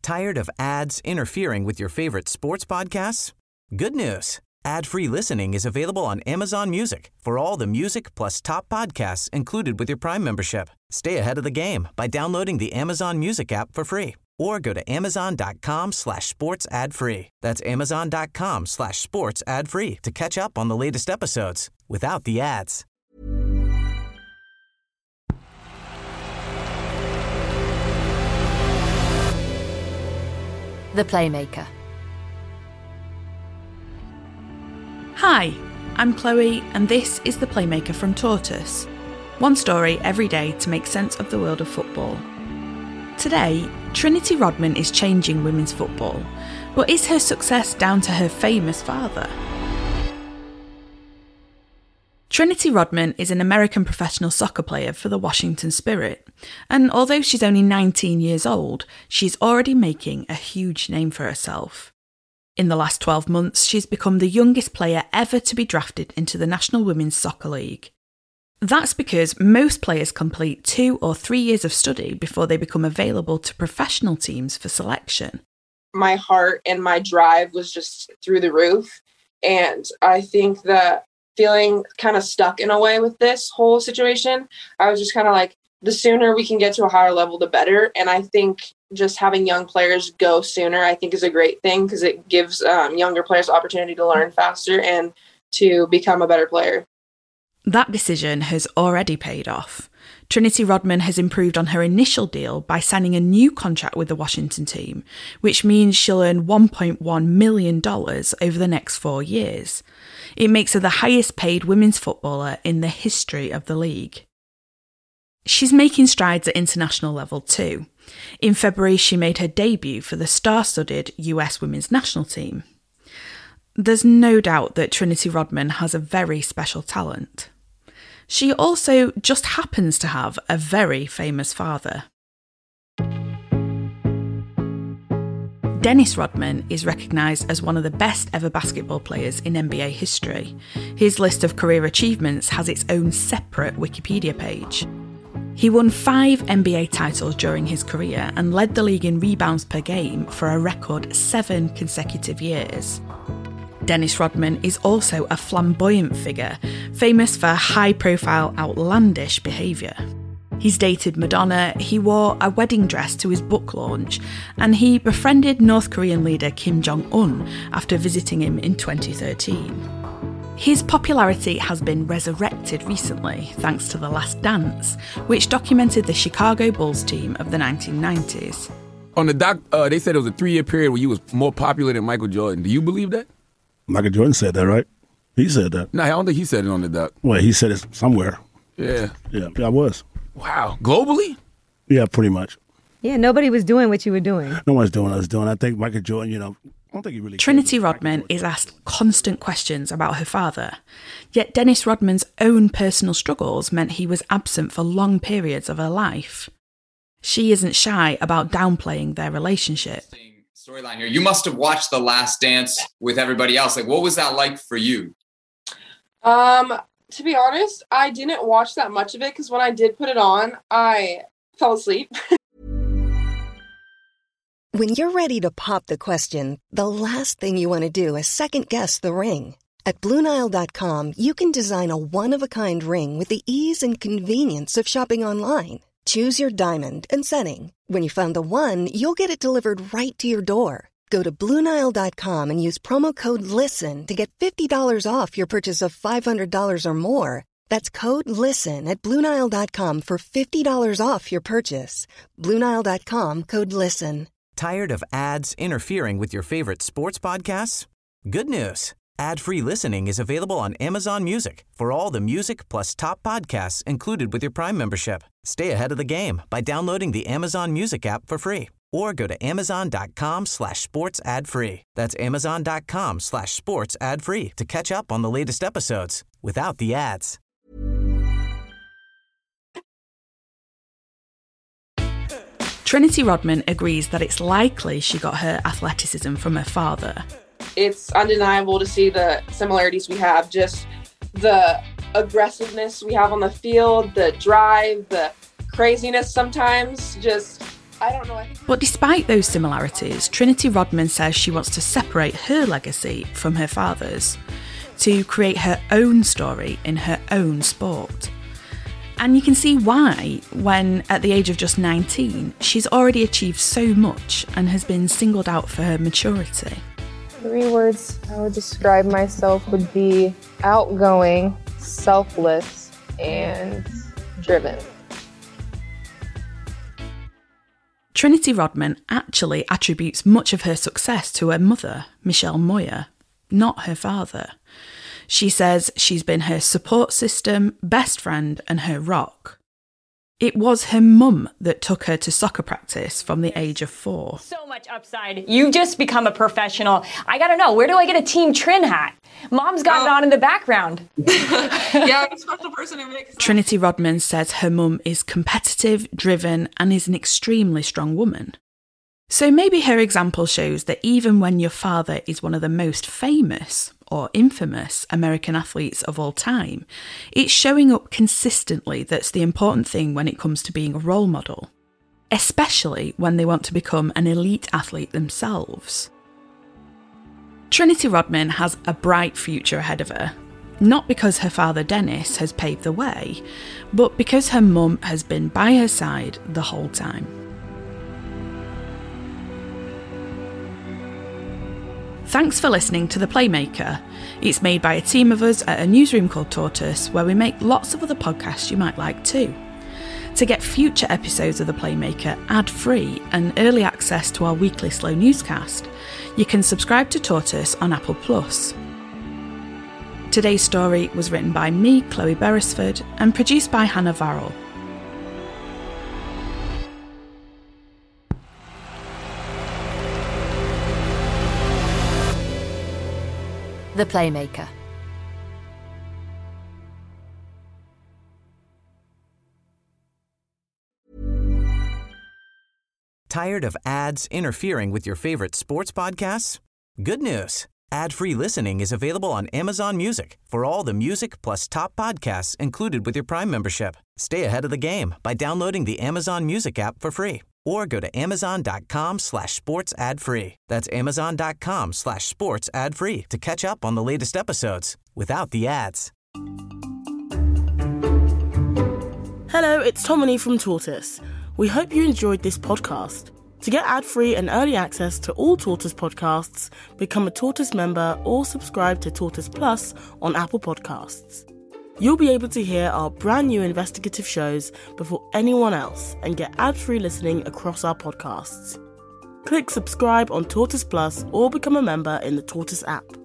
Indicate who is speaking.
Speaker 1: Tired of ads interfering with your favorite sports podcasts? Good news. Ad-free listening is available on Amazon Music for all the music plus top podcasts included with your Prime membership. Stay ahead of the game by downloading the Amazon Music app for free or go to amazon.com/sports ad free. That's amazon.com/sports ad free to catch up on the latest episodes without the ads.
Speaker 2: The Playmaker.
Speaker 3: Hi, I'm Chloe, and this is The Playmaker from Tortoise. One story every day to make sense of the world of football. Today, Trinity Rodman is changing women's football, but is her success down to her famous father? Trinity Rodman is an American professional soccer player for the Washington Spirit, and although she's only 19 years old, she's already making a huge name for herself. In the last 12 months, she's become the youngest player ever to be drafted into the National Women's Soccer League. That's because most players complete 2 or 3 years of study before they become available to professional teams for selection.
Speaker 4: My heart and my drive was just through the roof, and I think that feeling kind of stuck in a way with this whole situation, I was just kind of like, the sooner we can get to a higher level, the better. And I think just having young players go sooner, I think is a great thing because it gives younger players the opportunity to learn faster and to become a better player.
Speaker 3: That decision has already paid off. Trinity Rodman has improved on her initial deal by signing a new contract with the Washington team, which means she'll earn $1.1 million over the next 4 years. It makes her the highest paid women's footballer in the history of the league. She's making strides at international level too. In February, she made her debut for the star-studded US women's national team. There's no doubt that Trinity Rodman has a very special talent. She also just happens to have a very famous father. Dennis Rodman is recognised as one of the best ever basketball players in NBA history. His list of career achievements has its own separate Wikipedia page. He won 5 NBA titles during his career and led the league in rebounds per game for a record 7 consecutive years. Dennis Rodman is also a flamboyant figure, famous for high-profile, outlandish behaviour. He's dated Madonna, he wore a wedding dress to his book launch, and he befriended North Korean leader Kim Jong-un after visiting him in 2013. His popularity has been resurrected recently thanks to The Last Dance, which documented the Chicago Bulls team of the 1990s.
Speaker 5: On the doc, they said it was a 3-year period where you was more popular than Michael Jordan. Do you believe that?
Speaker 6: Michael Jordan said that, right? He said that.
Speaker 5: No, I don't think he said it on the doc.
Speaker 6: Well, he said it somewhere.
Speaker 5: Yeah.
Speaker 6: Yeah, I was.
Speaker 5: Wow. Globally?
Speaker 6: Yeah, pretty much.
Speaker 7: Yeah, nobody was doing what you were doing.
Speaker 6: No one's doing what I was doing. I think Michael Jordan, I don't think he really...
Speaker 3: Trinity Rodman is asked constant questions about her father. Yet Dennis Rodman's own personal struggles meant he was absent for long periods of her life. She isn't shy about downplaying their relationship.
Speaker 8: Storyline here. You must have watched The Last Dance with everybody else. Like, what was that like for you?
Speaker 4: To be honest, I didn't watch that much of it because when I did put it on, I fell asleep.
Speaker 9: When you're ready to pop the question, the last thing you want to do is second-guess the ring. At BlueNile.com, you can design a one-of-a-kind ring with the ease and convenience of shopping online. Choose your diamond and setting. When you find the one, you'll get it delivered right to your door. Go to BlueNile.com and use promo code LISTEN to get $50 off your purchase of $500 or more. That's code LISTEN at BlueNile.com for $50 off your purchase. BlueNile.com, code LISTEN.
Speaker 1: Tired of ads interfering with your favorite sports podcasts? Good news. Ad-free listening is available on Amazon Music for all the music plus top podcasts included with your Prime membership. Stay ahead of the game by downloading the Amazon Music app for free or go to amazon.com/sports ad free. That's amazon.com/sports ad free to catch up on the latest episodes without the ads.
Speaker 3: Trinity Rodman agrees that it's likely she got her athleticism from her father.
Speaker 4: It's undeniable to see the similarities we have, just the aggressiveness we have on the field, the drive, the craziness sometimes, just I don't know.
Speaker 3: But despite those similarities, Trinity Rodman says she wants to separate her legacy from her father's, to create her own story in her own sport. And you can see why, when at the age of just 19, she's already achieved so much and has been singled out for her maturity.
Speaker 2: 3 words I would describe myself would be outgoing, selfless, and driven.
Speaker 3: Trinity Rodman actually attributes much of her success to her mother, Michelle Moyer, not her father. She says she's been her support system, best friend, and her rock. It was her mum that took her to soccer practice from the age of 4.
Speaker 10: So much upside. You've just become a professional. I gotta know, where do I get a Team Trin hat? Mom's got it on in the background.
Speaker 4: Yeah, I'm a special person who makes
Speaker 3: Trinity Rodman says her mum is competitive, driven, and is an extremely strong woman. So maybe her example shows that even when your father is one of the most famous or infamous American athletes of all time, it's showing up consistently that's the important thing when it comes to being a role model, especially when they want to become an elite athlete themselves. Trinity Rodman has a bright future ahead of her, not because her father Dennis has paved the way, but because her mum has been by her side the whole time. Thanks for listening to The Playmaker. It's made by a team of us at a newsroom called Tortoise, where we make lots of other podcasts you might like too. To get future episodes of The Playmaker ad-free and early access to our weekly slow newscast, you can subscribe to Tortoise on Apple Plus. Today's story was written by me, Chloe Beresford, and produced by Hannah Varrell.
Speaker 11: The Playmaker.
Speaker 1: Tired of ads interfering with your favorite sports podcasts? Good news. Ad-free listening is available on Amazon Music for all the music plus top podcasts included with your Prime membership. Stay ahead of the game by downloading the Amazon Music app for free or go to amazon.com/sports ad free. That's amazon.com/sports ad free to catch up on the latest episodes without the ads.
Speaker 12: Hello, it's Tomini from Tortoise. We hope you enjoyed this podcast. To get ad-free and early access to all Tortoise podcasts, become a Tortoise member or subscribe to Tortoise Plus on Apple Podcasts. You'll be able to hear our brand new investigative shows before anyone else and get ad-free listening across our podcasts. Click subscribe on Tortoise Plus or become a member in the Tortoise app.